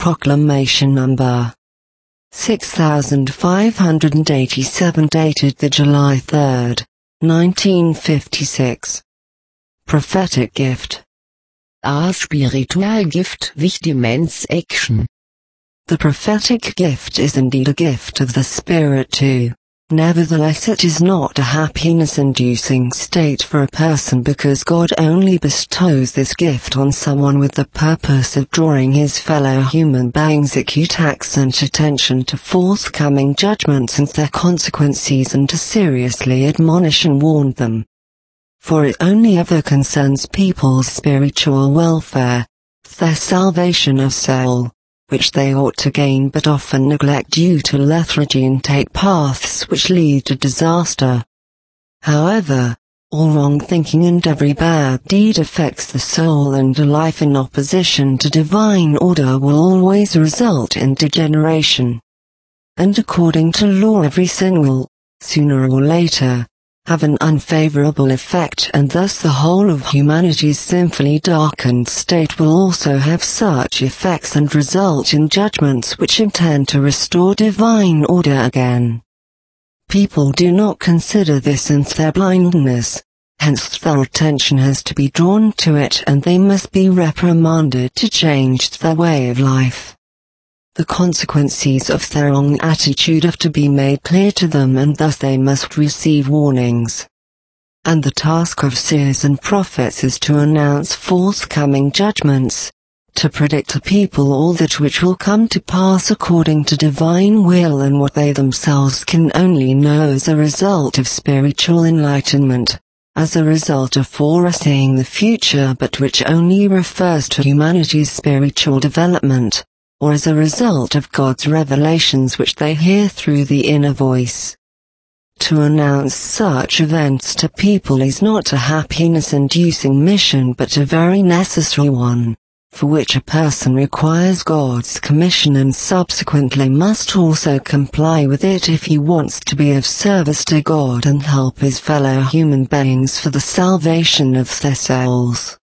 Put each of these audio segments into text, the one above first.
Proclamation Number 6587 dated the July 3, 1956. Prophetic Gift. Spiritualgift Wichtimens Action. The prophetic gift is indeed a gift of the Spirit too. Nevertheless, it is not a happiness-inducing state for a person, because God only bestows this gift on someone with the purpose of drawing his fellow human beings' acute accent attention to forthcoming judgments and their consequences, and to seriously admonish and warn them. For it only ever concerns people's spiritual welfare, their salvation of soul, which they ought to gain but often neglect due to lethargy and take paths which lead to disaster. However, all wrong thinking and every bad deed affects the soul, and a life in opposition to divine order will always result in degeneration. And according to law, every sin will, sooner or later, have an unfavorable effect, and thus the whole of humanity's sinfully darkened state will also have such effects and result in judgments which intend to restore divine order again. People do not consider this in their blindness, hence their attention has to be drawn to it, and they must be reprimanded to change their way of life. The consequences of their wrong attitude have to be made clear to them, and thus they must receive warnings. And the task of seers and prophets is to announce forthcoming judgments, to predict to people all that which will come to pass according to divine will, and what they themselves can only know as a result of spiritual enlightenment, as a result of foreseeing the future, but which only refers to humanity's spiritual development, or as a result of God's revelations which they hear through the inner voice. To announce such events to people is not a happiness-inducing mission, but a very necessary one, for which a person requires God's commission and subsequently must also comply with it if he wants to be of service to God and help his fellow human beings for the salvation of their souls.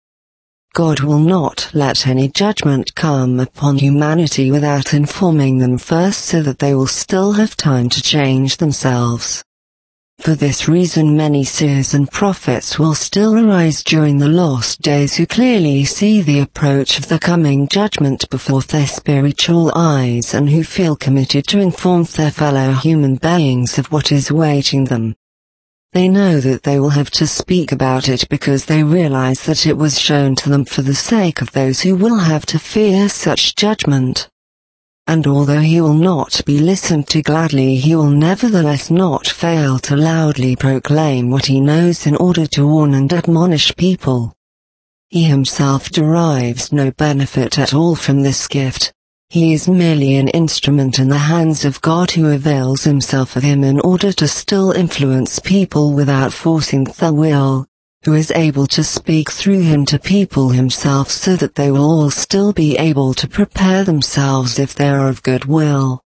God will not let any judgment come upon humanity without informing them first, so that they will still have time to change themselves. For this reason, many seers and prophets will still arise during the last days who clearly see the approach of the coming judgment before their spiritual eyes, and who feel committed to inform their fellow human beings of what is awaiting them. They know that they will have to speak about it because they realize that it was shown to them for the sake of those who will have to fear such judgment. And although he will not be listened to gladly, he will nevertheless not fail to loudly proclaim what he knows in order to warn and admonish people. He himself derives no benefit at all from this gift. He is merely an instrument in the hands of God, who avails himself of him in order to still influence people without forcing their will, who is able to speak through him to people himself, so that they will all still be able to prepare themselves if they are of good will.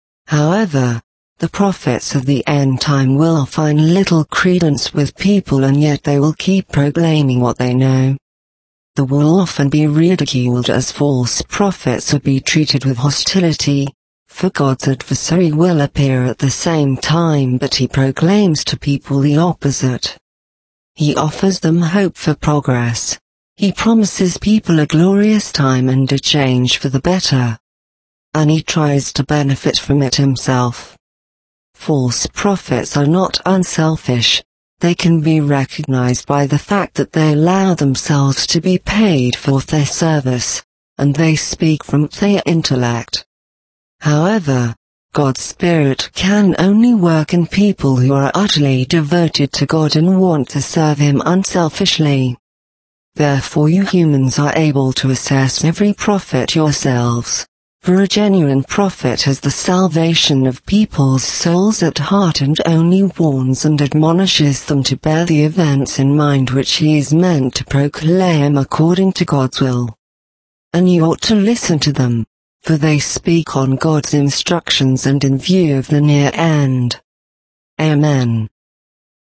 However, the prophets of the end time will find little credence with people, and yet they will keep proclaiming what they know. They will often be ridiculed as false prophets or be treated with hostility, for God's adversary will appear at the same time, but he proclaims to people the opposite. He offers them hope for progress. He promises people a glorious time and a change for the better. And he tries to benefit from it himself. False prophets are not unselfish. They can be recognized by the fact that they allow themselves to be paid for their service, and they speak from their intellect. However, God's Spirit can only work in people who are utterly devoted to God and want to serve him unselfishly. Therefore you humans are able to assess every prophet yourselves. For a genuine prophet has the salvation of people's souls at heart, and only warns and admonishes them to bear the events in mind which he is meant to proclaim according to God's will. And you ought to listen to them, for they speak on God's instructions and in view of the near end. Amen.